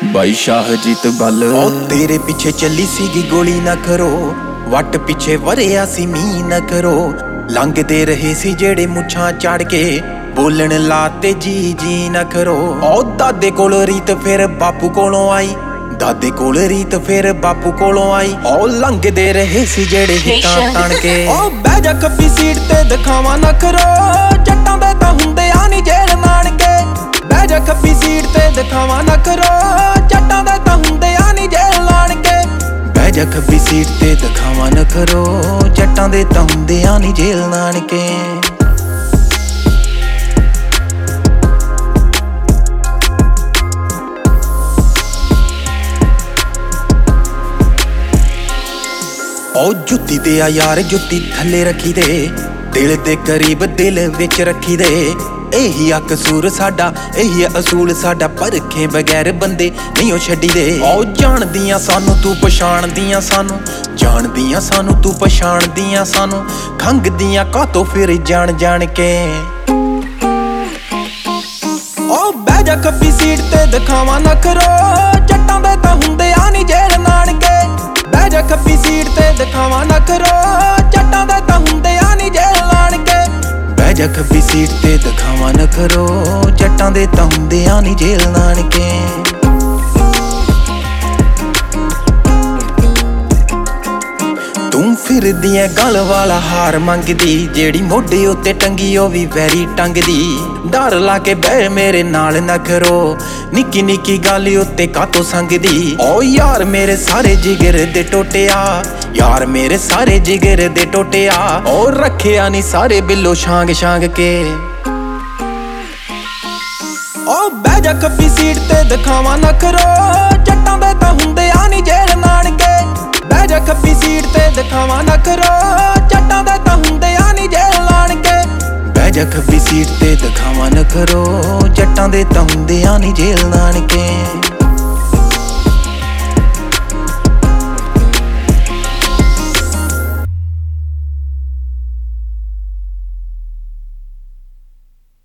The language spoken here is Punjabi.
ਬਾਈ ਸ਼ਾਹਜੀਤ ਬੱਲ ਤੇਰੇ ਪਿੱਛੇ ਚੱਲੀ ਸੀਗੀ ਗੋਲੀ ਨਾ ਕਰੋ, ਵੱਟ ਪਿੱਛੇ ਵਰਿਆ ਸੀ ਮੀਂਹ ਨਾ ਕਰੋ। ਲੰਘਦੇ ਰਹੇ ਸੀ ਜਿਹੜੇ ਮੁੱਛਾਂ ਚੜ ਕੇ, ਬੋਲਣ ਲਾਤੇ ਜੀ ਜੀ ਨਾ ਕਰੋ। ਦਾਦੇ ਕੋਲ ਰੀਤ ਫਿਰ ਬਾਪੂ ਕੋਲੋਂ ਆਈ, ਦਾਦੇ ਕੋਲ ਰੀਤ ਫਿਰ ਬਾਪੂ ਕੋਲੋਂ ਆਈ। ਲੰਘਦੇ ਰਹੇ ਸੀ ਜਿਹੜੇ ਹਿੱਕਾਂ ਤਣ ਕੇ। ਬਹਿ ਜਾ ਖੱਬੀ ਸੀਟ ਤੇ ਦਿਖਾਵਾ ਨਾ ਕਰੋ, ਜੱਟਾਂ ਦੇ ਤਾਂ ਹੁੰਦੇ ਆ ਨੀ ਜੇਲ੍ਹ ਨਾਨਕੇ। ਬਹਿ ਜਾ ਖੱਬੀ ਸੀਟ ਤੇ ਦਿਖਾਵਾ ਨਾ ਕਰੋ, ਜੱਟਾਂ ਦੇ ਤਾਂ ਹੁੰਦੇ ਆ ਨੀ ਜੇਲ੍ਹ ਨਾਨਕੇ। ਬਹਿ ਜਾ ਖੱਬੀ ਸੀਟ ਤੇ ਦਿਖਾਵਾ ਨਾ ਕਰੋ, ਜੱਟਾਂ ਦੇ ਤਾਂ ਹੁੰਦੇ ਆ ਨੀ ਜੇਲ੍ਹ ਨਾਨਕੇ। ਜੁੱਤੀ ਤੇ ਆ ਯਾਰ ਜੁੱਤੀ ਥੱਲੇ ਰੱਖੀ ਦੇ, ਦਿਲ ਦੇ ਕਰੀਬ ਦਿਲ ਵਿੱਚ ਰੱਖੀ ਦੇ। ਇਹੀ ਆ ਕਸੂਰ ਸਾਡਾ, ਇਹੀ ਆ ਅਸੂਲ ਸਾਡਾ, ਪਰਖੇ ਬਗੈਰ ਬੰਦੇ ਨਹੀਂ ਉਹ ਛੱਡੀ ਦੇ। ਜਾਣਦੀਆਂ ਸਾਨੂੰ ਤੂੰ ਪਛਾਣਦੀਆਂ ਸਾਨੂੰ, ਜਾਣਦੀਆਂ ਸਾਨੂੰ ਤੂੰ ਪਛਾਣਦੀਆਂ ਸਾਨੂੰ। ਖੰਗਦੀਆਂ ਕਾਤੋਂ ਫਿਰ ਜਾਣ ਜਾਣ ਕੇ। ਬਹਿ ਜਾ ਖੱਬੀ ਸੀਟ ਤੇ ਦਿਖਾਵਾ ਨਾ ਕਰੋ, ਜੱਟਾਂ ਦੇ ਤਾਂ ਹੁੰਦੇ ਆ ਨੀ ਜੇਲ੍ਹ ਨਾਨਕੇ। ਬਹਿ ਜਾ ਖੱਬੀ ਸੀਟ ਤੇ ਦਿਖਾਵਾ ਨਾ ਕਰੋ, ਜੱਟਾਂ ਦੇ ਤਾਂ ਹੁੰਦੇ ਆ ਨੀ ਜੇਲ੍ਹ ਨਾਨਕੇ। ਬਹਿ ਜਾ ਖੱਬੀ ਸੀਟ ਤੇ ਦਿਖਾਵਾ ਨਾ ਕਰੋ, ਜੱਟਾਂ ਦੇ ਤਾਂ ਹੁੰਦੇ ਆ ਨੀ ਜੇਲ੍ਹ ਨਾਨਕੇ। ਤੂੰ ਫਿਰਦੀ ਐ ਗਲ ਵਾਲਾ ਹਾਰ ਮੰਗਦੀ, ਜਿਹੜੀ ਮੋਢੇ ਉੱਤੇ ਟੰਗੀ ਉਹ ਵੀ ਵੈਰੀ ਟੰਗਦੀ। ਡਰ ਲਾ ਕੇ ਬਹਿ ਮੇਰੇ ਨਾਲ ਨਾ ਕਰੋ, ਨਿੱਕੀ ਨਿੱਕੀ ਗੱਲ ਉੱਤੇ ਕਾਤੋਂ ਸੰਗਦੀ। ਯਾਰ ਮੇਰੇ ਸਾਰੇ ਜਿਗਰ ਦੇ ਟੋਟਿਆ, ਯਾਰ ਮੇਰੇ ਸਾਰੇ ਜਿਗਰ ਦੇ ਟੋਟਿਆ। ਰੱਖਿਆ ਨੀ ਸਾਰੇ ਬਿੱਲੋ ਛਾਂਗ ਛਾਂਗ ਕੇ। ਬਹਿ ਜਾ ਖੱਬੀ ਸੀਟ ਤੇ ਦਿਖਾਵਾ ਨਾ ਕਰੋ, ਜੱਟਾਂ ਦੇ ਤਾਂ ਹੁੰਦੇ ਆ ਨੀ ਜੇਲ੍ਹ ਨਾਨਕੇ। ਬਹਿ ਜਾ ਖੱਬੀ ਸੀਟ ਤੇ ਦਿਖਾਵਾ ਨਾ ਕਰੋ, ਜੱਟਾਂ ਦੇ ਤਾਂ ਹੁੰਦੇ ਆ ਨੀ ਜੇਲ੍ਹ ਨਾਨਕੇ। ਬਹਿ ਜਾ ਖੱਬੀ ਸੀਟ ਤੇ ਦਿਖਾਵਾ ਨਾ ਕਰੋ, ਜੱਟਾਂ ਦੇ ਤਾਂ ਹੁੰਦੇ ਆ ਨੀ ਜੇਲ੍ਹ ਨਾਨਕੇ।